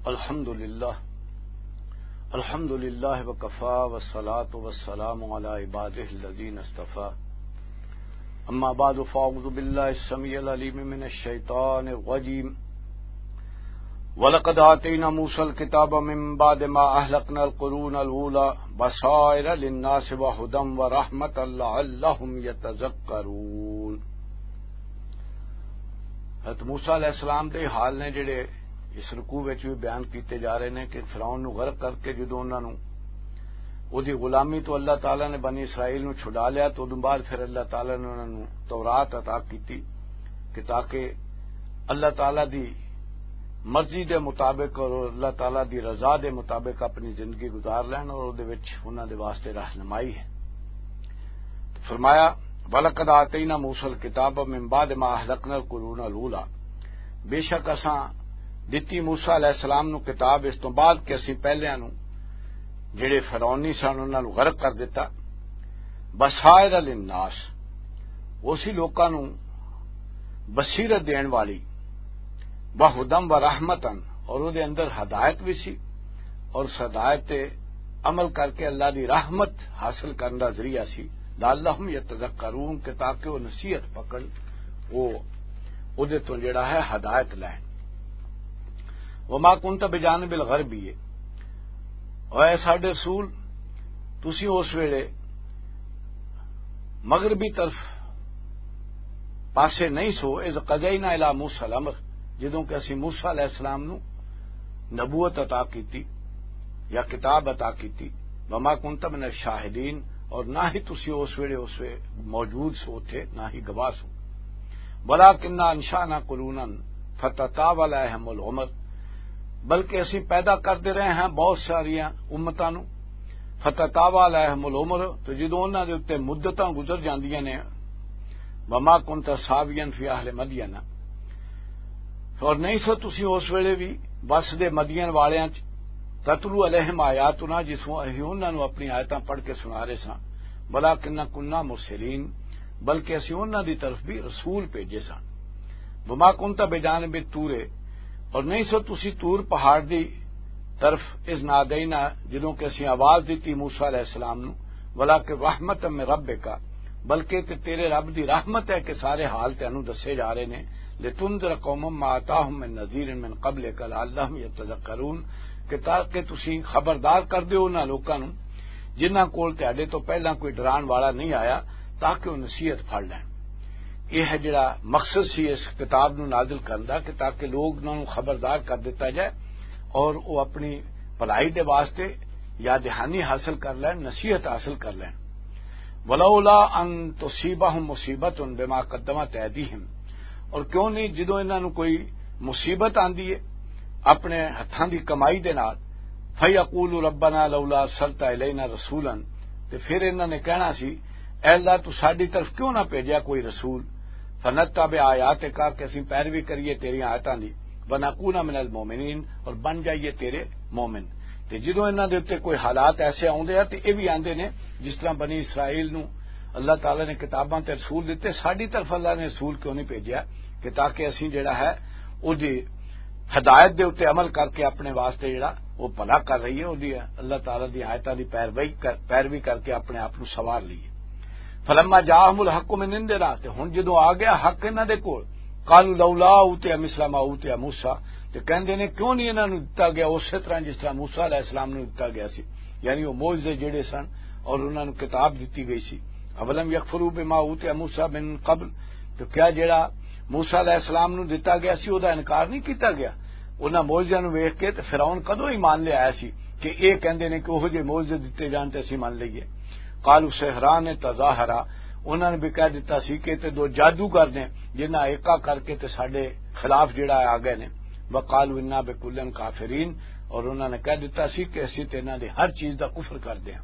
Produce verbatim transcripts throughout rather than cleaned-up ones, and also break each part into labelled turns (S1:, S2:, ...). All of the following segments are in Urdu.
S1: الحمد للہ الحمد للہ وکفا والصلاۃ والسلام علی عبادہ الذین اصطفیٰ اما بعد فاعوذ باللہ السمیع العلیم من الشیطان الرجیم وَلَقَدْ آتَيْنَا مُوسَى الْكِتَابَ مِن بَعْدِ مَا أَهْلَكْنَا الْقُرُونَ الْأُولَىٰ بَصَائِرَ لِلنَّاسِ وَهُدًى وَرَحْمَةً لَعَلَّهُمْ يَتَذَكَّرُونَ۔ حضرت موسیٰ علیہ السلام دے حال نے جڑے اس رکوع وچ بھی بیان کیتے جا رہے ہیں کہ فرعون نو غرق کر کے جدوں انہاں نو اودی غلامی تو اللہ تعالی نے بنی اسرائیل نو چھڑا لیا تو ادوں بعد پھر اللہ تعالی نے انہاں نو تورات عطا کیتی کہ تاکہ اللہ تعالی دی مرضی دے مطابق اور اللہ تعالی دی رضا دے مطابق اپنی زندگی گزار لین اور دے وچ انہاں دے واسطے رہنمائی ہے۔ تو فرمایا وَلَقَدْ آتَيْنَا مُوسَى الْكِتَابَ مِن بَعْدِ مَا أَهْلَكْنَا الْقُرُونَ الْأُولَىٰ، بے شک اساں دتی موسیٰ علیہ السلام نو کتاب اس تو بعد کہ اسی پہلیاں نو جڑے فرعونی سن انہاں نو غرق کر دیتا، بصائر للناس، اسی لوکاں نو بصیرت دین والی، وہدم و رحمتن، اور او دے اندر ہدایت بھی سی اور ہدایت عمل کر کے اللہ دی رحمت حاصل کرنے دا ذریعہ سی، لعلہم یتذکرون، کہ تاکہ وہ نصیحت پکڑ وہ او دے تو جڑا ہے ہدایت لین۔ وما کنت بجانب الغربی، اے ساڈے رسول تسی اس ویلے مغربی طرف پاسے نہیں سو، اذ قضینا الی موسیٰ الامر، جدوں کہ اسی موسیٰ علیہ السلام نو نبوت عطا کیتی یا کتاب عطا کیتی، وما کنت من الشاہدین، اور نہ ہی تسی اس ویلے اس وے موجود سو تھے، نہ ہی گواہ سو، ولکن انشانا قرونا فتطاول علیہم العمر، بلکہ اسی پیدا کرتے رہے ہیں بہت ساری امتاں نو، فتطاول علیہم العمر، تو جدوں انہاں دے اوتے مدتاں گزر جاندیاں نے، وما کنت ساویا فی اہل مدین، اور نہیں سو تسی اس ویلے بھی بس دے مدین والیاں چ تتلو علیہم آیاتنا، جسوں اہی انہاں نو اپنی آیتاں پڑھ کے سنا رہے ساں، ولکن کنا مرسلین، بلکہ اسی انہاں دی طرف بھی رسول بھیجے سن، وما کنت بجانب الطور، اور نہیں سو تسی طور پہاڑ دی طرف اذ نادینا، جدوں کہ اسی آواز دیتی موسیٰ علیہ السلام نو، ولکن رحمت من ربک، بلکہ تے تیرے رب دی رحمت ہے کہ سارے حال تینوں دسے جا رہے نے، لتنذر قوما ما آتاہم من نذیر من قبلک لعلہم یتذکرون، کہ تاکہ تسی خبردار کر دیو انہاں لوکاں نو جنہاں کول تہاڈے تو پہلاں کوئی ڈران والا نہیں آیا، تاکہ وہ نصیحت پھڑ لین۔ یہ ہے جڑا مقصد سی اس کتاب نو نازل کرن دا، کہ تاکہ لوگ انہاں نو خبردار کر دیتا جائے اور وہ اپنی بھلائی دے واسطے یا دہانی حاصل کر لین، نصیحت حاصل کر لین۔ ولولا ان تصیبہم مصیبت بما قدمت ایدیہم، اور کیوں نہیں جدوں انہاں نو کوئی مصیبت آندی ہے اپنے ہتھاں دی کمائی دے نال، فیقول ربنا لولا ارسلت الینا رسولا، تے پھر انہاں نے کہنا سی اے اللہ تو ساڈی طرف کیوں نہ بھیجیا کوئی رسول، فنتبع آیاتک، کہ اسی پیروی کریے تیری آیاتاں دی، ونکون من المؤمنین، اور بن جائیے تیرے مومن۔ تے جدوں انہاں دے اوتے کوئی حالات ایسے آوندے تے اے بھی آندے نے، جس طرح بنی اسرائیل نو اللہ تعالی نے کتاباں تے رسول دیتے، ساڈی طرف اللہ نے رسول کیوں نہیں بھیجیا، کہ تاکہ اسی جڑا ہے او دی ہدایت دے اوتے عمل کر کے اپنے واسطے جڑا وہ بھلا کر رہی ہے، او دی اللہ تعالی دی آیتاں دی پیروی کر پیروی کر کے اپنے آپ نو سوار لیے۔ فلما جاءهم الحق من عندنا، تے ہن جدوں آ گیا حق انہاں دے کول، قالوا لولا اوتي مثل ما اوتي موسیٰ، تے کہندے نے کیوں نہیں انہاں نو دتا گیا اسی طرح جس طرح موسیٰ علیہ السلام نو دتا گیا سی، یعنی وہ معجزے جڑے سن اور انہاں نو کتاب دتی گئی سی۔ اولم یکفروا بما اوتي موسیٰ من قبل، تو کیا جڑا موسیٰ علیہ السلام نو دتا گیا سی او دا انکار نہیں کیتا گیا؟ انہاں معجزے نو ویکھ کے تے فرعون کدوں ایمان لے آیا سی کہ اے کہندے نے کہ اوہ جے معجزے دتے جان تے اسی مان لئیے۔ قالوا سحران تظاہرا، انہوں نے بھی کہہ دیتا سی کہ تے دو جادوگر نے جنہاں ایکا کر کے تے ساڈے خلاف جڑا آ گئے نے، وقالوا انا بکل کافرین، اور انہوں نے کہہ دیتا سی کہ اسی تے انہاں دی ہر چیز دا کفر کر دیاں۔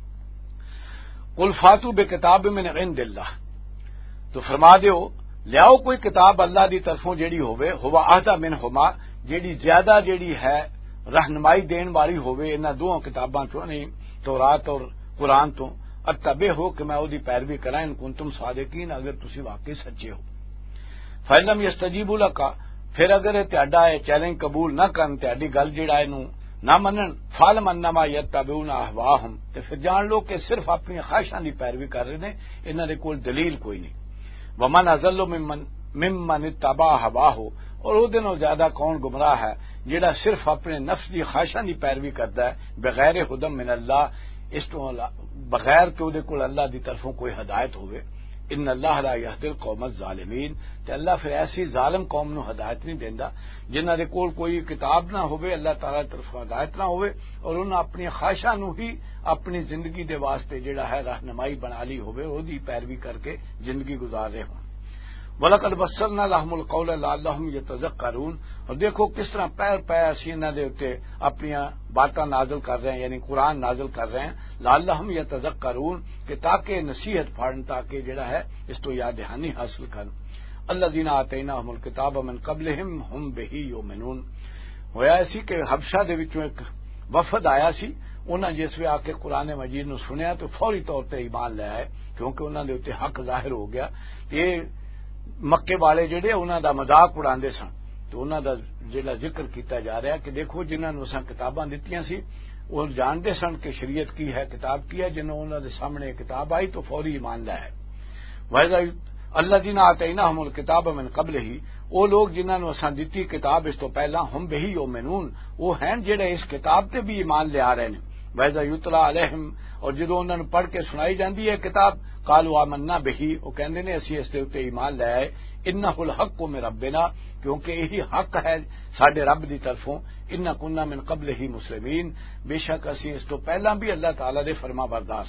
S1: قل فاتوا بکتاب من عند اللہ، تو فرما دیو لیاؤ کوئی کتاب اللہ دی طرفوں جیڑی ہوئے، ہوا اہدی منہما، جیڑی زیادہ جیڑی ہے رہنمائی دین والی ہوئے انہاں دوہاں کتاباں تو نہیں، تورات اور قرآن تو، اتبع ہو کہ میں اودی پیروی کرائیں، ان کنتم صادقین، اگر تسی واقعی سچے ہو۔ فَإِن لَّمْ يَسْتَجِيبُوا لَكَ، پھر اگر تہاڈا یہ چیلنج قبول نہ کرن تہاڈی گل جڑا اینو نہ منن فعلم انما یتبعون اہواہم تے پھر جان لو کہ صرف اپنی خواہشاں دی پیروی کر رہے نے، انہاں دے کول دلیل کوئی نہیں۔ ومن اضل ممن ممن اتبع ہواہ، اور او دے نال زیادہ کون گمراہ ہے جڑا صرف اپنے نفس دی خواہشاں دی پیروی کردا ہے بغیر ہدی من اللہ، اس تو بغیر کہ او دے کول اللہ دی طرفوں کوئی ہدایت ہوئے۔ ان اللہ لا یہدی القوم الظالمین، تے اللہ پھر ایسی ظالم قوم نو ہدایت نہیں دیندا جنہاں دے کول کوئی کتاب نہ ہوئے، اللہ تعالی دی طرف ہدایت نہ ہوئے، اور انہاں اپنی خواہشاں نو ہی اپنی زندگی دے واسطے جڑا ہے رہنمائی بنا لی ہوئے، او دی پیروی کر کے زندگی گزار رہے ہوں۔ وَلَقَدْ بَسَّرْنَا لَهُمُ الْقَوْلَ لَعَلَّهُمْ يَتَذَكَّرُونَ، اور دیکھو کس طرح پیر پیر اسی انہاں دے اوتے اپنی باتاں نازل کر رہے ہیں، یعنی قرآن نازل کر رہے ہیں، لَعَلَّهُمْ يَتَذَكَّرُونَ، کہ تاکہ نصیحت پڑھن، تاکہ جڑا ہے اس تو یاد دہانی حاصل کرن۔ الَّذِينَ آتَيْنَاهُمُ الْكِتَابَ مِن قَبْلِهِمْ هُمْ بِهِ يُؤْمِنُونَ، ہویا اسی کہ حبشہ دے وچوں ایک وفد آیا سی، انہاں جس وی آ کے قرآن مجید نو سنیا تو فوری طور تے ایمان لے آئے، کیونکہ انہاں دے اوتے حق ظاہر ہو گیا۔ یہ مکے والے جڑے انہاں دا مذاق اڑاندے سن، تو انہاں دا جڑا ذکر کیتا جا رہا ہے کہ دیکھو جنہاں نوں اساں کتاباں دتیاں سی وہ جاندے سن کہ شریعت کی ہے، کتاب کی ہے، جنہوں انہاں دے سامنے کتاب آئی تو فوری ایمان لائے۔ وَإِذَا الَّذِينَ آتَيْنَاهُمُ الْكِتَابَ مِن قَبْلِهِ، وہ لوگ جنہاں نوں اساں دتی کتاب اس تو پہلا، ہم بِهِ یؤمنون، وہ ہیں جڑے اس کتاب تے بھی ایمان لے آ رہے ہیں۔ وَإِذَا يُتْلَى عَلَيْهِمْ، اور جدوں انہاں نوں پڑھ کے سنائی جاندی ہے کتاب، قالوا آمنا بِهِ، وہ کہندے نے اسی اس دے اوتے ایمان لے آئے، انہ الحق من ربنا، کیونکہ یہی حق ہے ساڈے رب دی طرفوں، انا کنا من قبلہ مسلمین، بے شک اسی اس تو پہلا بھی اللہ تعالی دے فرما بردار۔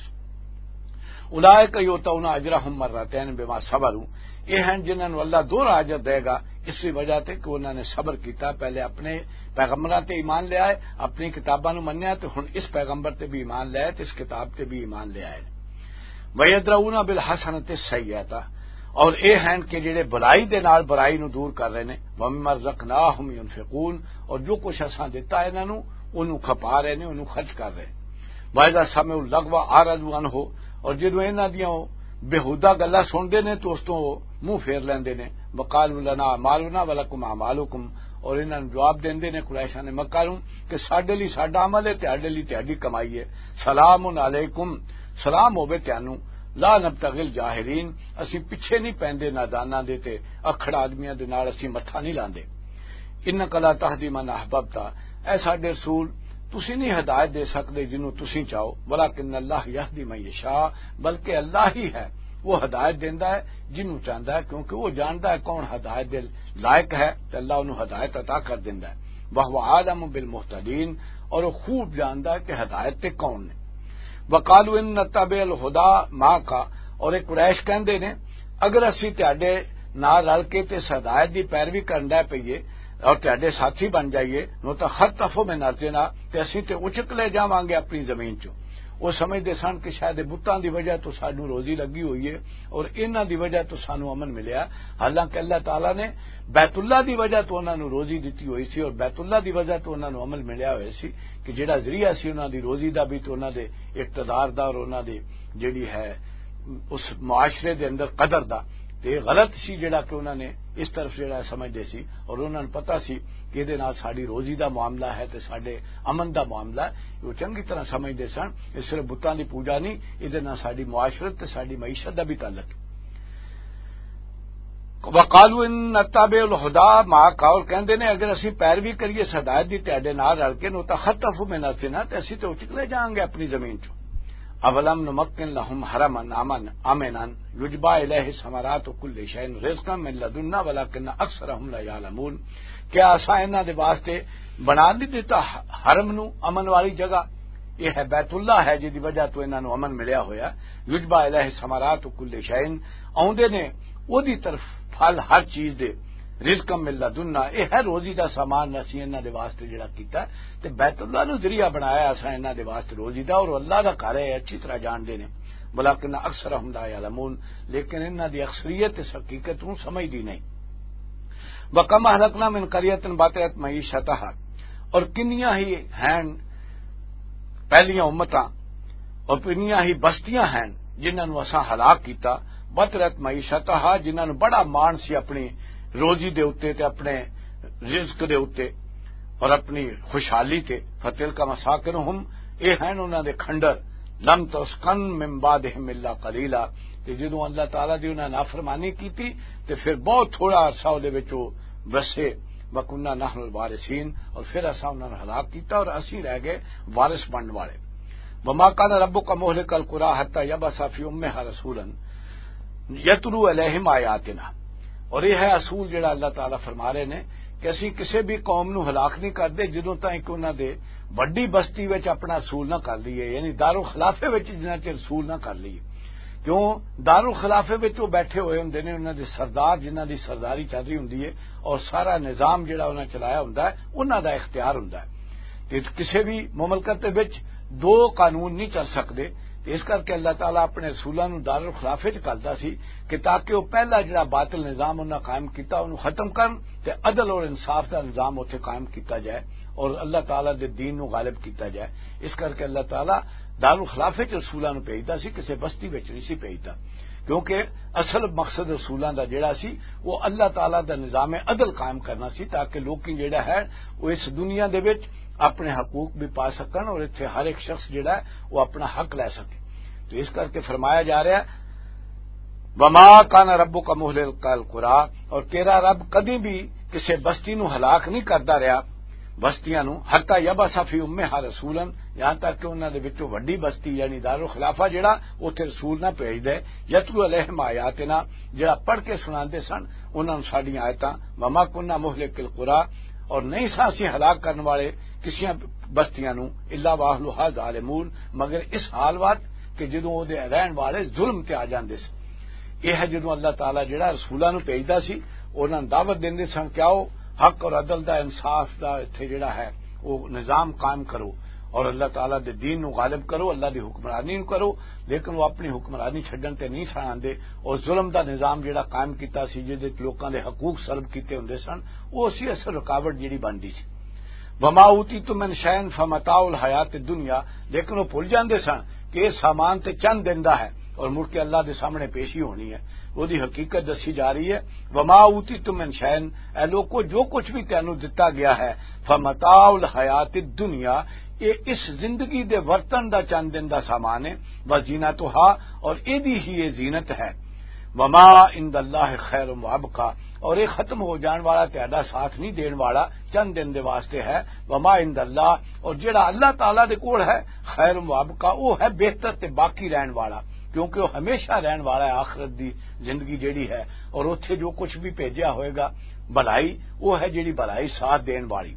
S1: اولئک یؤتون اجرهم مرتين بما صبروا، یہ ہیں جنہاں نوں اللہ دو اجر دے گا اس وجہ تے کہ انہوں نے صبر کیتا، پہلے اپنے پیغمبراں تے ایمان لے آئے، اپنی کتاباں نوں منیا، تو ہن اس پیغمبر تے بھی ایمان لے آئے، تے اس کتاب تے بھی ایمان لے آئے۔ وَيَدْرَؤُونَ بِالْحَسَنَةِ السَّيِّئَةَ، اور اے ہیں کہ جڑے بلائی دے نال برائی نو دور کر رہے نے، وَمِمَّا رَزَقْنَاهُمْ يُنْفِقُونَ، اور جو کچھ اساں دیتا ہے انہاں نوں اونوں کھپا رہے نے، اونوں خرچ کر رہے۔ وَإِذَا سَمِعُوا اللَّغْوَ أَعْرَضُوا عَنْهُ، اور جدوں انہاں دیاں بےہودہ گلاں سنتے نے تو اس تو منہ پھیر لیندے نے۔ وَقَالُوا لَنَا أَعْمَالُنَا وَلَكُمْ أَعْمَالُكُمْ، اور انہاں نوں جواب دیندے نے قریشاں نے مکہ نوں کہ ساڈے لئی ساڈا عمل ہے، تہاڈے لئی تہاڈی کمائی ہے۔ سلام علیکم، سلام ہوے تانوں، لا نبتغی الجاہلین، اسی پیچھے نہیں پیندے ناداناں دے تے اکھڑ آدمیاں دے نال اسی متھا نہیں لاندے۔ انک لا تہدی من احببت، اے ساڈے رسول تسی نہیں ہدایت دے سکدے جنوں تسی چاہو، ولکن اللہ یہدی من یشاء، بلکہ اللہ ہی ہے وہ ہدایت دیندا ہے جنوں چاہندا ہے، کیونکہ وہ جاندا ہے کون ہدایت دے لائق ہے، تے اللہ انہوں ہدایت عطا کر دیندا ہے۔ وہو عالم بالمہتدین، اور وہ خوب جاندا ہے کہ ہدایت تے کون نے۔ وقالوا ان نتبع الہدی معک، اور ایک قریش کہندے نے اگر اسی تہاڈے نال رل کے تے ہدایت دی پیروی کرن دے پئیے اور تہاڈے ساتھی بن جائیے، نو تخطف من ارضنا، تے اسی تے اچک لے جاواں گے اپنی زمین چوں۔ وہ سمجھدے سن کہ شاید بتاں دی وجہ تو سانوں روزی لگی ہوئی ہے اور انہاں دی وجہ تو سانوں امن ملیا، حالانکہ اللہ تعالیٰ نے بیت اللہ دی وجہ تو انہاں نوں روزی دتی ہوئی سی، اور بیت اللہ دی وجہ تو انہاں نوں عمل ملیا ہوئے سی کہ جڑا ذریعہ سی انہاں دی روزی دا بھی، تو انہاں دے اقتدار دا اور انہاں دی جڑی ہے اس معاشرے دے اندر قدر دا، تے غلط سی جڑا کہ انہاں نے اس طرف جڑا سمجھدے سی، اور انہاں نوں پتہ سی کہ دے نال ساڈی روزی دا معاملہ ہے تے ساڈے امن دا معاملہ ہے، وہ چنگی طرح سمجھدے سن اس صرف بتاں دی پوجا نہیں، ادھر نال ساڈی معاشرت تے ساڈی معیشت دا بھی تعلق ہے۔ وقالوا ان نتبع الہدی معک، اور کہندے نے اگر اسی پیروی کریے ہدایت دی تہاڈے نال رل کے، نو تخطف من ارضنا، تے اسی تے اچک لے جائیں گے اپنی زمین چوں۔ اولم نمکن لهم حرما آمنا یجبی الیہ ثمرات کل شیء رزقا من لدنا ولکن اکثرهم لا یعلمون، کیا اساں انہاں دے واسطے بنا نہیں دیتا حرم نو امن والی جگہ، یہ ہے بیت اللہ ہے جس دی وجہ تو انہاں نو امن ملیا ہویا۔ یجبی الیہ ثمرات کل شیء، اوندے نے او دی طرف پھل ہر چیز دے، رزق من لدنا، یہ ہے روزی دا سامان اسی انہاں دے واسطے جڑا کیتا تے بیت اللہ نو ذریعہ بنایا اساں انہاں دے واسطے روزی دا، اور اللہ دا گھر ہے اچھی طرح جاندے نے، بلکہ اکثرهم لا یعلمون، لیکن انہاں دی اکثریت اس حقیقت نو سمجھدی نہیں۔ وَكَمْ أَهْلَكْنَا مِنْ قَرْيَةٍ بَطِرَتْ مَعِيشَتَهَا، اور کنیاں ہی ہیں پہلیاں امتاں اور کنیاں ہی بستیاں ہیں جنہاں نو اساں ہلاک کیتا، بطرت معیشتها، جنہاں نو بڑا مان سی اپنی روزی دے اوتے تے اپنے رزق دے اوتے اور اپنی خوشحالی تے فتل کا مساکنہم اے ہیں انہاں دے کھنڈر لم تسکن من بعدہم الا قلیلا تے جدوں اللہ تعالی دی انہاں نافرمانی کیتی تے پھر بہت تھوڑا عرصہ دے وچ وسے وکنا نحن الوارثین اور پھر اساں انہاں نوں ہلاک کیتا اور اسی رہ گئے وارث بننے والے وما کان ربک مہلک القری حتی یبعث فی امھا رسولا یتلو علیہم آیاتنا اور یہ ہے اصول جڑا اللہ تعالی فرما رہے نے کہ اسی کسی بھی قوم نو ہلاک نہیں کردے جدوں تائیں کہ انہاں دے وڈی بستی وچ اپنا رسول نہ کر لیے یعنی دارالخلافے وچ جنہاں چ رسول نہ کر لیے کیوں دارالخلافے وچ وہ بیٹھے ہوئے ہوندے نے انہاں دے سردار جنہاں دی سرداری چل رہی ہوندی ہے اور سارا نظام جڑا انہاں چلایا ہوندا ہے انہاں دا اختیار ہوندا ہے کہ کسی بھی مملکت دے وچ دو قانون نہیں چل سکدے اس کر کے اللہ تعالیٰ اپنے رسولاں نوں دارالخلافے چ کردا سی کہ تاکہ وہ پہلا جڑا باطل نظام انہاں قائم کیتا انہوں ختم کرن تے عدل اور انصاف دا نظام اوتھے قائم کیتا جائے اور اللہ تعالیٰ دے دین نو غالب کیتا جائے اس کر کے اللہ تعالیٰ دارالخلافے چ رسولاں نوں بھیجدا سی کسی بستی وچ نہیں سی بھیجدا کیونکہ اصل مقصد رسولاں دا جڑا سی وہ اللہ تعالیٰ دا نظام عدل قائم کرنا سی تاکہ لوکی جڑا ہے وہ اس دنیا دے وچ اپنے حقوق بھی پا سکن اور اتنے ہر ایک شخص جڑا ہے وہ اپنا حق لے سکے تو اس کر کے فرمایا جا رہا ہے وما کان ربک مہلک القری اور تیرا رب کدی بھی کسی بستی نو ہلاک نہیں کردا رہا بستیاں نو حتی یبعث فی امھا رسولا یہاں تک کہ انہاں دے وچوں وڈی بستی یعنی دارالخلافہ جڑا اوتھے رسول نہ بھیج دے یتلو علیہم آیاتنا جڑا پڑھ کے سناندے سن انہاں نوں ساڈیاں آیتاں وما کنا مہلک القری اور نہیں سا اسی ہلاک کرنے والے کسی بستیاں نو الا واہلھا ظالمون مگر اس حال وقت کہ جدوں او دے رہن والے ظلم تے آ جاندے سن یہ ہے جدوں اللہ تعالیٰ جڑا رسولاں نوں بھیجدا سی انہاں نوں دعوت دیندے سن کہ آؤ حق اور عدل دا انصاف دا اتھے جڑا ہے وہ نظام قائم کرو اور اللہ تعالیٰ دے دین نو غالب کرو اللہ دی حکمرانی نو کرو لیکن وہ اپنی حکمرانی چھڈن تے نہیں سن آندے اور ظلم دا نظام جڑا قائم کیتا سی جہدے لوکاں دے حقوق سلب کیتے ہوندے سن وہ اسی اصل رکاوٹ جڑی بنتی سی وما اوتیتم من شیء فمتاع الحیات الدنیا لیکن وہ بھول جاندے سن کہ یہ سامان تے چند دن دا ہے اور مڑ کے اللہ دے سامنے پیشی ہونی ہے وہ دی حقیقت دسی جا رہی ہے وما اوتیتم من شیء اے لوگو جو کچھ بھی تینوں دتا گیا ہے فمتاع الحیات الدنیا یہ اس زندگی دے ورتن دا چند دن دا سامان ہے وزینتھا اور ایدی ہی یہ زینت ہے وما عند اللہ خیر وابقا اور یہ ختم ہو جان والا تہاڈا ساتھ نہیں دین والا چند دن دے واسطے ہے وما عند اللہ اور جڑا اللہ تعالیٰ دے کول ہے خیر وابقا وہ ہے بہتر تے باقی رہن والا کیونکہ وہ ہمیشہ رہن والا ہے آخرت دی زندگی جیڑی ہے اور اتھے جو کچھ بھی بھیجا ہوئے گا بھلائی وہ ہے جیڑی بھلائی ساتھ دین والی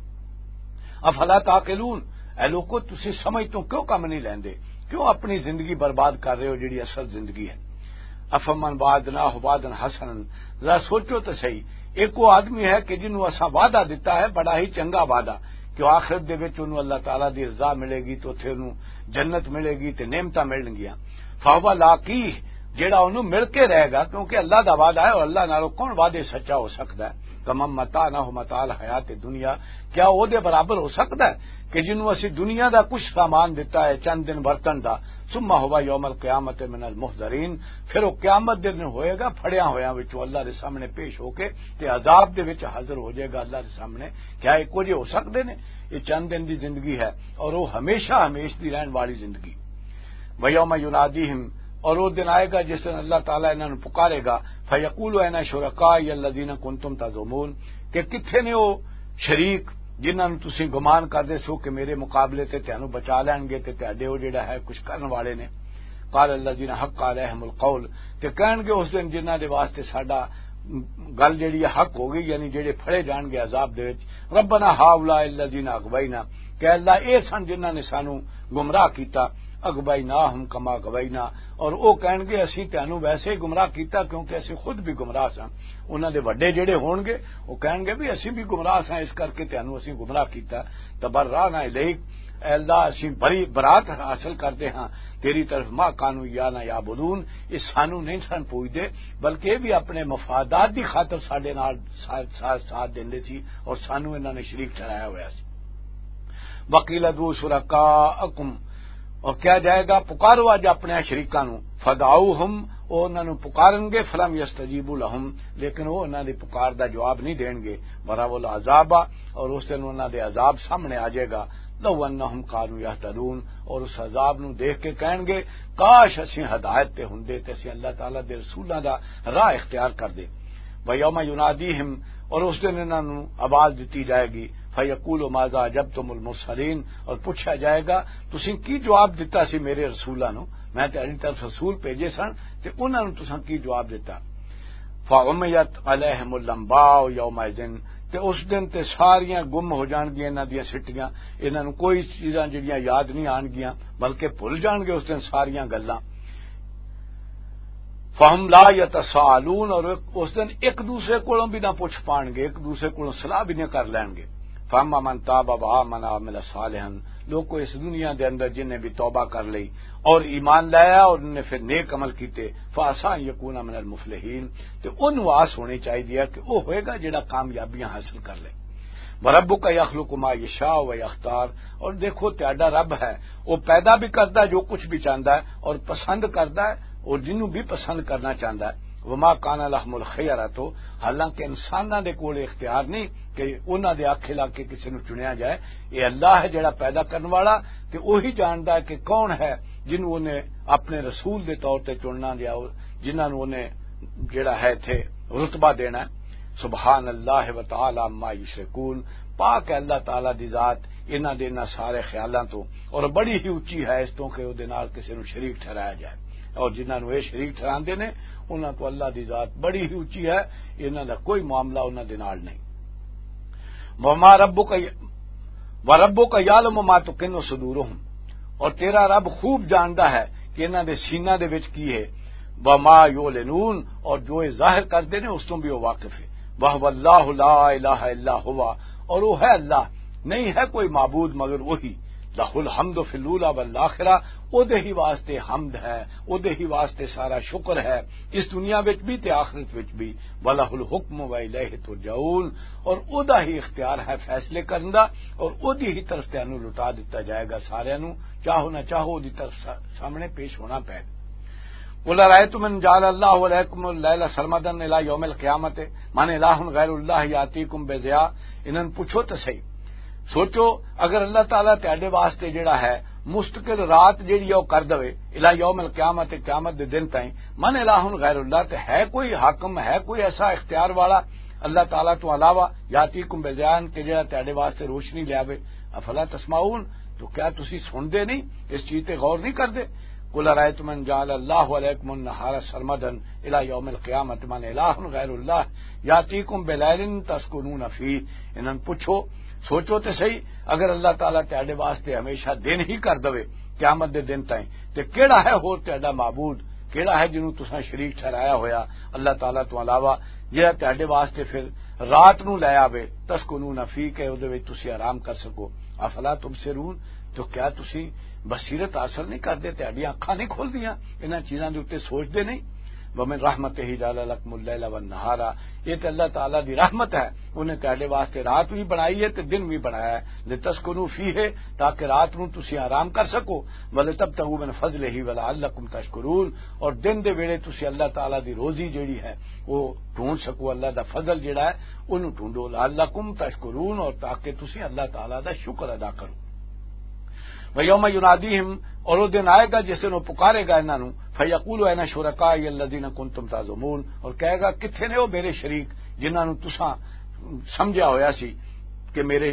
S1: افلا تعقلون اے لوگو تسی سمجھ تو کیوں کم نہیں لیندے کیوں اپنی زندگی برباد کر رہے ہو جیڑی اصل زندگی ہے افمن وعدناہ وعدا حسنا ذرا سوچو تو صحیح ایک وہ آدمی ہے کہ جنہوں اساں وعدہ دیتا ہے بڑا ہی چنگا وعدہ کہ آخرت دے وچ انہوں اللہ تعالیٰ دی رضا ملے گی تو اتھے انہوں جنت ملے گی تے نعمتاں ملن گیاں فہو لاقیہ جیڑا انہوں مل کے رہے گا کیونکہ اللہ دا وعدہ ہے اور اللہ نالوں کون وعدے سچا ہو سکتا ہے کمم متاع نہ متاع الحیات دنیا کیا وہ دے برابر ہو سکتا ہے کہ جنہوں اسی دنیا دا کچھ سامان دیتا ہے چند دن برتن دا ثم ہوا یوم القیامت من المحضرین پھر وہ قیامت دن ہوئے گا پھڑیاں ہویاں وچوں اللہ دے سامنے پیش ہو کے تے عذاب دے وچ حاضر ہو جائے گا اللہ دے سامنے کیا ایک کچھ ہو سکتے نے یہ چند دن دی زندگی ہے اور وہ ہمیشہ ہمیش دی رہن والی زندگی ویوم ینادیہم اور وہ دن آئے گا جس دن اللہ تعالیٰ انہوں نے پکارے گا فیقول این شرکائی الذین کنتم تزعمون کہ کتھے نے وہ شریک جنہاں نوں تسی گمان کردے سو کہ میرے مقابلے تے تانوں بچا لین گے تے تہاڈے وہ جڑا ہے کچھ کرن والے نے قال الذین حق علیہم القول تے کہن گے اس دن جنہاں دے واسطے ساڈا گل جڑی حق ہو گئی یعنی جڑے پھڑے جان گے عذاب دے وچ ربنا ہؤلاء الذین اغوینا کہ اللہ اے سن جنہاں نے سانو گمراہ کیتا اغویناہم کما غوینا اور او کہن گے اسی تانوں ویسے ہی گمراہ کیتا کیونکہ اسی خود بھی گمراہ ساں انہاں دے وڈے جڑے ہون گے او کہن گے بھی اسی بھی گمراہ ساں اس کر کے تانوں اسی گمراہ کیتا تبرأنا الیک اے اللہ اسی بری برات حاصل کردے ہاں تیری طرف ما کانوا یانا یعبدون اس سانوں نہیں سن پوچھدے بلکہ یہ بھی اپنے مفادات دی خاطر ساڈے نال ساتھ ساتھ دیندے سی اور سانوں انہاں نے شریک ٹھہرایا ہوا سی وقیل ادعوا شرکاءکم اور کیا جائے گا پکارو اج اپنے شریکاں نو فدعوہم او انہاں نو پکارن گے فلم یستجیبوا لہم لیکن وہ انہاں دی پکار دا جواب نہیں دین گے وراو العذاب اور اس دن انہاں دے عذاب سامنے آ جائے گا لو انہم کانوا یہتدون اور اس عذاب نو دیکھ کے کہن گے کاش اسی ہدایت تے ہوندے تے اسی اللہ تعالی دے رسولاں دا راہ اختیار کر دے ویوم ینادیہم اور اس دن انہاں نو آواز دتی جائے گی فیقول ماذا اجبتم المرسلین اور پوچھا جائے گا تسی کی جواب دتا سی میرے رسولاں نو میں تہاڈی طرف رسول بھیجے سن تے انہاں نو تساں کی جواب دتا فعمیت علیہم الانباء یومئذ تے اس دن تے ساریاں گم ہو جان گیاں انہاں دیاں سٹیاں انہاں نو کوئی چیزاں جڑیاں یاد نہیں آن گیاں بلکہ بھول جان گے اس دن ساریاں گلاں فہم لا یتساءلون اور اس دن ایک دوسرے کولوں بھی نہ پوچھ پان گے ایک دوسرے کولوں صلاح بھی نہ کر لین گے فاما من تاب وآمن وعمل صالحا لوگ کو اس دنیا دے اندر جن نے بھی توبہ کر لی اور ایمان لایا اور انہوں نے پھر نیک عمل کیتے فعسى ان يكون من المفلحین تو ان واس ہونی چاہیے کہ وہ ہوئے گا جڑا کامیابیاں حاصل کر لے وربک یخلق ما یشاء ویختار اور دیکھو تہاڈا رب ہے وہ پیدا بھی کرتا ہے جو کچھ بھی چاہتا ہے اور پسند کرتا ہے اور جنوں بھی پسند کرنا چاہتا ہے وما کان لهم الخیرۃ حالانکہ انساناں دے کول اختیار نہیں کہ انہاں دے آکھے لا کے کسی نو چنیا جائے یہ اللہ ہے جڑا پیدا کرنے والا تے وہی جاندا ہے کہ کون ہے جنوں نے اپنے رسول دے طور تے چننا دیا جنہاں نو نے جڑا ہے تھے رتبہ دینا سبحان اللہ و تعالی عما یشرکون پاک ہے اللہ تعالی دی ذات انہاں دے انہاں سارے خیالاں تو اور بڑی ہی اونچی ہے اس تو کہ او دے نال کسی نو شریک ٹھہرایا جائے اور جنہاں نو اے شریک ٹھہراندے نے انہاں تو اللہ دی ذات بڑی ہی اونچی ہے انہاں دا کوئی معاملہ انہاں دے نال نہیں وما ربک وربک یعلم ما تکن صدورہم اور تیرا رب خوب جاندا ہے کہ انہاں دے سینہ دے وچ کی ہے وما یعلنون اور جو ظاہر کردے نے اس تو بھی وہ واقف ہے وہ اللہ لا الہ الا ہوا اور وہ ہے اللہ نہیں ہے کوئی معبود مگر وہی لہ الحمد فی الاولی والآخرہ او دے ہی واسطے حمد ہے او دے ہی واسطے سارا شکر ہے اس دنیا وچ بھی تے آخرت وچ بھی ولہ الحکم و الیہ ترجعون اور او دا ہی اختیار ہے فیصلے کرن دا اور او دی ہی طرف تے انو لٹا دتا جائے گا سارے نو چاہو نہ چاہو دی طرف سامنے پیش ہونا پے قل رأيتم من جعل الله عليكم الليل سرمدا الى يوم القيامت من اله غیر اللہ یاتیکم بضیاء انہاں پوچھو تو صحیح سوچو اگر اللہ تعالیٰ تہاڈے واسطے جڑا ہے مستقل رات جیڑی ہے وہ کر دے الی یوم القیامت قیامت دے دن تائیں من الہ غیر اللہ تے ہے کوئی حاکم ہے کوئی ایسا اختیار والا اللہ تعالیٰ تو علاوہ یاتیکم بضیاء کہ جڑا تہاڈے واسطے روشنی لے آوے افلا تسمعون تو کیا تسی سن دے نہیں اس چیز تے غور نہیں کردے قل رأيتم من جعل الله عليكم النهار سرمدا الى يوم القيامت من اله غیر اللہ یاتیکم بلیل تسکنون فیہ انہاں پوچھو سوچو تے صحیح اگر اللہ تعالیٰ تہاڈے واسطے ہمیشہ دن ہی کر دے قیامت دے دن تائیں تے کیڑا ہے ہور تہاڈا معبود کیڑا ہے جنوں تساں شریک ٹھہرایا ہویا اللہ تعالیٰ تو علاوہ جہاں تہاڈے واسطے پھر رات نو لے آوے تسکنون فیہ کہ اودے وچ تسی آرام کر سکو افلا تبصرون تو کیا تسی بصیرت حاصل نہیں کردے تہاڈی اکھاں نہیں کھلدیاں انہاں چیزاں دے اوتے سوچدے نہیں ومن رحمتہ جعل لکم اللیل والنہار یہ تے اللہ تعالیٰ دی رحمت ہے انہیں تہاڈے واسطے رات بھی بنائی ہے تے دن بھی بنایا ہے لتسکنوا فیہ تاکہ رات نو تسی آرام کر سکو ولتبتغوا من فضلہ ولعلکم تشکرون اور دن دے ویلے تسی اللہ تعالیٰ دی روزی جیڑی ہے وہ ڈھونڈ سکو اللہ دا فضل جیڑا ہے اونوں ڈھونڈو لعلکم تشکرون اور تاکہ تسی اللہ تعالیٰ دا شکر ادا کرو وَيَوْمَ يُنَادِيهِمْ اور وہ دن آئے گا جس دن وہ پکارے گا انہاں نو فَيَقُولُ أَيْنَ شُرَكَائِيَ الَّذِينَ كُنتُمْ تَزْعُمُونَ اور کہے گا کتھے نے وہ میرے شریک جنہاں نو تساں سمجھا ہویا سی کہ میرے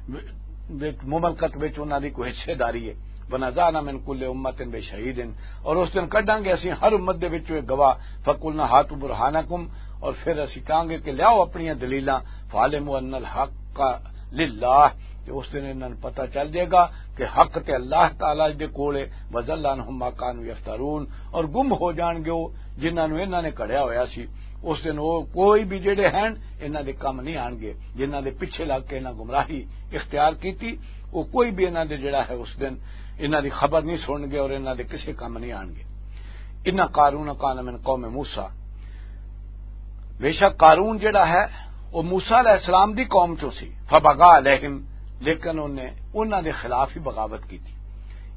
S1: مملکت وچ انہاں دی کوئی حصے داری ہے وَنَزَعْنَا مِنْ كُلِّ أُمَّةٍ بِشَهِيدٍ اور اس دن کڈاں گے اسی ہر امت دے وچ ایک گواہ فَقُلْنَا هَاتُوا بُرْهَانَكُمْ اور پھر اسی کہاں گے کہ لیاؤ اپنی دلیلاں فَعَلِمُوا أَنَّ الْحَقَّ لِلَّهِ کہ اس دن انہوں نے پتہ چل جائے گا کہ حق تے اللہ تعالیٰ دے کول ہے وَضَلَّ عَنْهُمْ مَا كَانُوا يَفْتَرُونَ اور گم ہو جان گے وہ جنہاں نو انہاں نے کڑیا ہویا سی اس دن وہ کوئی بھی جڑے ہیں انہاں دے کم نہیں آن گے جنہاں دے پیچھے لگ کے انہاں گمراہی اختیار کیتی وہ کوئی بھی انہاں دے جڑا ہے اس دن انہاں دی خبر نہیں سن گے اور انہاں دے کسے کم نہیں آن گے ان قارون کان من قوم موسیٰ بے شک قارون جڑا ہے وہ موسیٰ علیہ السلام دی قوم چوں سی فبغى علیہم لیکن انہیں انہاں دے خلاف ہی بغاوت کی تھی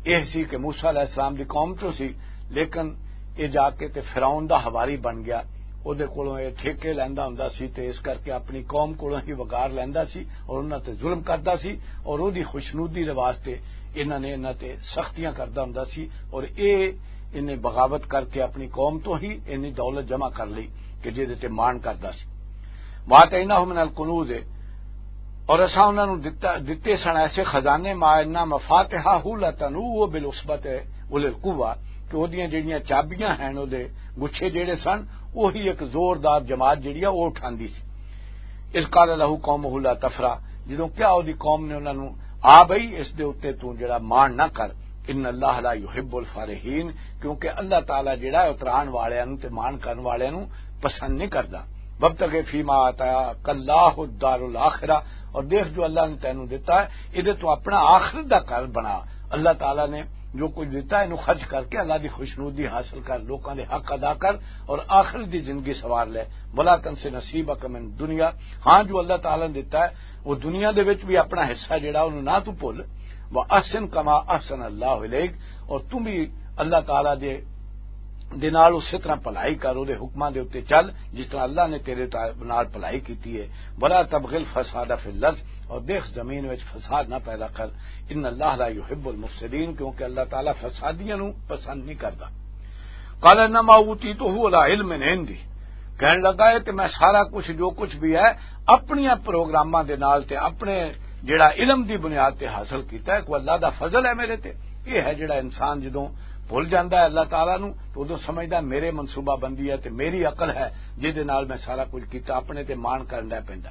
S1: یہ سی کہ موسیٰ علیہ السلام دی قوم تو سی، لیکن یہ جا کے تے فرعون دا حواری بن گیا، او دے کولوں یہ ٹھیکے لیندا ہوندا سی تے اس کر کے اپنی قوم کولوں ہی وگار لیندا سی اور انہاں تے ظلم کردا سی، اور او دی خوشنودی دے واسطے انہاں نے انہاں تے سختیاں کردا ہوندا سی، اور اے انہیں بغاوت کر کے اپنی قوم تو ہی انہیں دولت جمع کر لی کہ جے تے مان کردا سی۔ وَآتَيْنَاهُم مِّنَ الْكُنُوزِ، اور اساں انہاں نوں دتے سن ایسے خزانے ما اِنَّ مَفَاتِحَهُ لَتَنُوءُ بِالْعُصْبَةِ أُولِي الْقُوَّةِ کہ اودیاں جڑیاں چابیاں ہیں او دے گچھے جڑے سن وہی ایک زوردار جماعت جڑی ہے او اٹھاندی سی۔ اِذْ قَالَ لَهُ قَوْمُهُ لَا تَفْرَحْ، جدوں کیا اودی قوم نے انہاں نوں آ بئی اس دے اوتے تو جڑا مان نہ کر، ان اللہ لا يحب الفرحین، کیونکہ اللہ تعالی جڑا ہے اتران والےاں نوں تے مان کرن والےاں نوں پسند نہیں کردا۔ وابتغ فیما آتاک اللہ الدار الآخرہ، اور دیکھ جو اللہ نے تینوں دیتا ہے ادھے تو اپنا آخرت دا گھر بنا، اللہ تعالی نے جو کچھ دیتا ہے انہوں خرچ کر کے اللہ دی خوشنودی حاصل کر، لوکاں دے حق ادا کر اور آخرت دی زندگی سوار لے۔ ولا تنس نصیبک من دنیا، ہاں جو اللہ تعالی نے دیتا ہے وہ دنیا دے وچ بھی اپنا حصہ جڑا انہوں نہ تو بھول۔ وَأَحْسِن كَمَا أَحْسَنَ اللَّهُ إِلَيْكَ، اور تم بھی اللہ تعالی دے دے نال اسی طرح بھلائی کر، دے حکماں دے اوتے چل جس طرح اللہ نے تیرے نال بھلائی کیتی ہے۔ ولا تبغ الفساد فی الارض، اور دیکھ زمین وچ فساد نہ پیدا کر، ان اللہ لا يحب المفسدین، کیونکہ اللہ تعالی فسادیاں نوں پسند نہیں کردا۔ قال انما اوتیتہ علی علم عندی، کہنے لگا ہے کہ میں سارا کچھ جو کچھ بھی ہے اپنی پروگراماں دے نال تے اپنے جڑا علم دی بنیاد تے حاصل کیتا ہے، کوئی اللہ دا فضل ہے میرے تے۔ یہ ہے جڑا انسان جدوں بھول جاندا ہے اللہ تعالیٰ نو تو ادو سمجھدا میرے منصوبہ بندی ہے تے میری عقل ہے جے دے نال میں سارا کچھ کیتا، اپنے تے مان کرن دا پیندا۔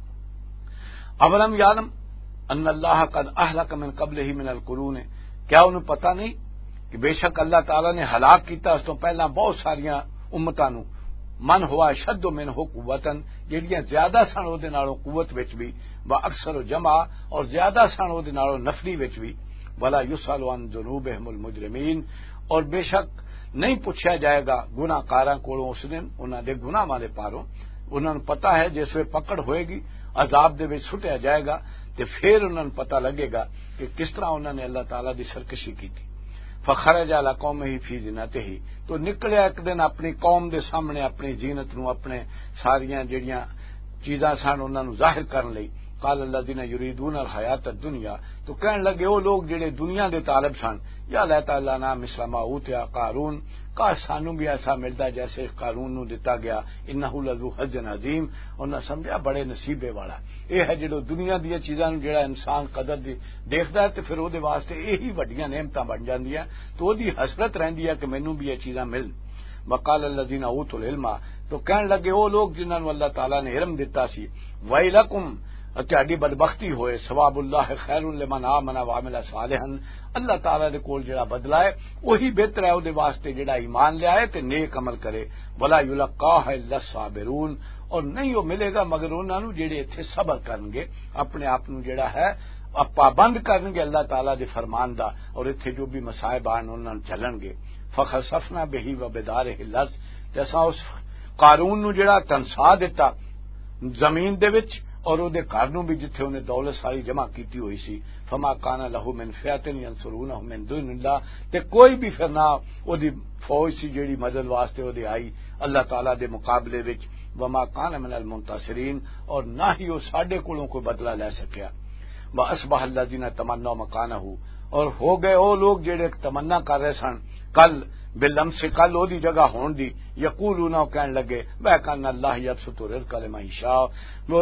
S1: اولم یعلم ان اللہ قد اہلک من قبلہ من القرون، کیا انہوں پتہ نہیں کہ بے شک اللہ تعالیٰ نے ہلاک کیتا اس تو پہلا بہت ساریاں امتاں نو، من ہوا شد منہ قوتن، جہڑیاں زیادہ سن او دے نالوں قوت وچ بھی، وا اکثر جمع، اور زیادہ سن او دے نالوں نفری وچ بھی، ولا یسأل عن ذنوبہم المجرمین، اور بے شک نہیں پوچھا جائے گا گناہ کاراں کولوں اس دن انہاں دے گناہ والے پاروں۔ انہاں نوں پتہ ہے جس ویلے پکڑ ہوئے گی عذاب دے وچ سٹیا جائے گا تے پھر انہاں نوں پتہ لگے گا کہ کس طرح انہاں نے اللہ تعالیٰ دی سرکشی کی تھی۔ فخرج علی قومہ فی زینتہ، تو نکلیا ایک دن اپنی قوم دے سامنے اپنی زینت نو، اپنے ساریاں جڑیاں چیزاں سن انہاں نوں ظاہر کرن لئی۔ قال الذین یریدون الحیات الدنیا، تو کہنے لگے وہ لوگ جڑے دنیا دے طالب سن، یا لیت لنا مثل ما اوتیا قارون، کاش سانو بھی ایسا ملتا جیسے قارون نو دتا گیا، انہ لذو حظ عظیم، انہاں سمجھا بڑے نصیبے والا۔ یہ ہے جڑو دنیا دی چیزاں نو جڑا انسان قدر دی دیکھدا ہے تے پھر او دے واسطے یہی وڈیاں نعمتاں بن جاندیاں، تو او دی حسرت رہندی ہے کہ مینوں بھی یہ چیزاں مل۔ وقال الذین اوتوا العلم، تو کہنے لگے وہ لوگ جنہاں نو اللہ تعالیٰ نے علم دتا سی، ویلکم، تہاڈی بدبختی ہوئے، ثواب اللہ خیر لمن آمن وعمل صالحا، اللہ تعالیٰ دے کول جڑا بدلہ ہے وہی بہتر ہے او دے واسطے جڑا ایمان لے آئے تے نیک عمل کرے۔ ولا یلقاها الا الصابرون، اور نہیں وہ ملے گا مگر انہاں نوں جڑے ایتھے صبر کرن گے، اپنے آپ نوں جڑا ہے پابند کرن گے اللہ تعالیٰ دے فرمان دا، اور ایتھے جو بھی مصائب آن انہاں نوں چلن گے۔ فخسفنا به وبداره الارض، تے اساں اس قارون نوں جڑا تنسا دتا زمین دے وچ، اور وہ گھر نو بھی جتھے انہیں دولت ساری جمع کیتی ہوئی سی۔ فما کان لہ من فئۃ ینصرونہ من دون اللہ، تے کوئی بھی پھر نہ وہ دی فوج سی جیڑی مدد واسطے وہ دی آئی اللہ تعالیٰ دے مقابلے وچ۔ وما کان من المنتصرین، اور نہ ہی وہ ساڈے کولوں کوئی بدلہ لے سکیا۔ واصبح الذین تمنوا مکانہ، اور ہو گئے وہ لوگ جڑے تمنا کر رہے سن کل بالامس، کل وہ دی جگہ ہون دی، یقولون، کہنے لگے بے کان اللہ یبسط الرزق لمن یشاء، وہ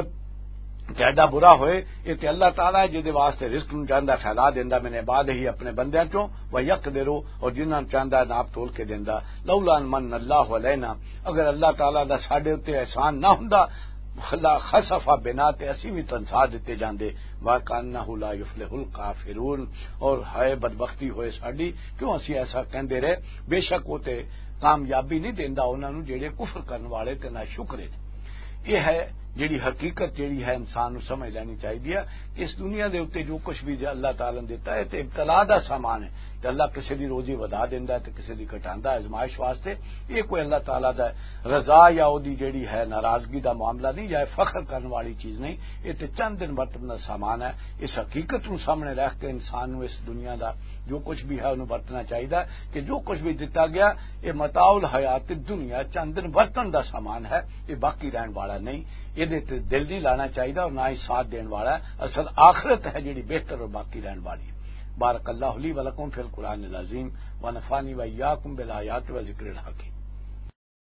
S1: ایڈا برا ہوئے یہ تے اللہ تعالیٰ جے دے واسطے رزق نوں چاہندا پھیلا دیندا، میں نے بعد ہی اپنے بندیاں چوں و یقدرو، اور جنہاں چاہندا ناپ تول کے دیندا۔ لولا ان من اللہ علینا، اگر اللہ تعالیٰ دا ساڈے اوتے احسان نہ ہوندا، خلا خسف بنا تے اسی بھی تنسا دیتے جاندے۔ وَكَأَنَّهُ لَا يُفْلِحُ الْكَافِرُونَ، اور ہے بدبختی ہوئے ساڈی کیوں اسی ایسا کہندے رہے، بے شک وہ تے کامیابی نہیں دیندا انہاں نوں جڑے کفر کرن والے تے نہ شکرے۔ یہ ہے جیڑی حقیقت جیڑی ہے انسان نو سمجھ لینی چاہیے کہ اس دنیا دے اوتے جو کچھ بھی اللہ تعالی نے دیتا ہے تے ابتلا دا سامان ہے تے اللہ کسی دی روزی ودا دیندا ہے تے کسی دی گھٹاندا ہے آزمائش واسطے. یہ کوئی اللہ تعالی دا رضا یا اودی جیڑی ہے ناراضگی دا معاملہ نہیں یا فخر کرنے والی چیز نہیں. یہ تے چند دن برتن دا سامان ہے. اس حقیقت نو سامنے رکھ کے انسان نو اس دنیا دا جو کچھ بھی ہے انہوں برتنا چاہیے کہ جو کچھ بھی دتا گیا یہ متاع الحیات دنیا چند دن برتن دا سامان ہے. یہ باقی رہن والا نہیں. یہ دل نہیں لانا چاہیے اور نہ ہی ساتھ دین والا ہے. اصل آخرت ہے جیڑی بہتر اور باقی رہن والی ہے. بارک اللہ لی ولکم فی القرآن العظیم ونفعنی وایاکم بالآیات و ذکر الحکیم.